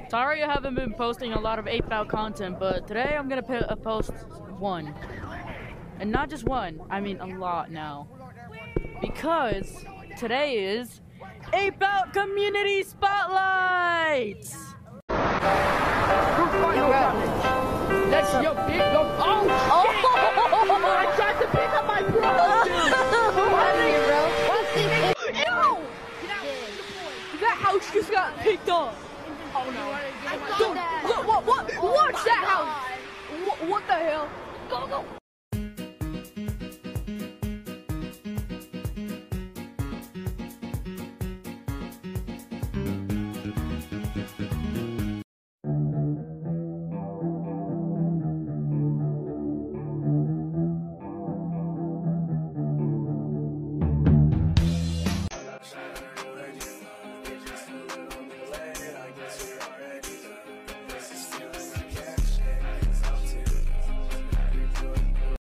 Sorry I haven't been posting a lot of 8-Bout content, but today I'm gonna post one. And not just one, I mean a lot now. Because today is 8-Bout Community Spotlight! That's your big oh shit! I tried to pick up my bro! That house just got picked up! Oh no. Dude, what? Watch that house! What the hell? Go!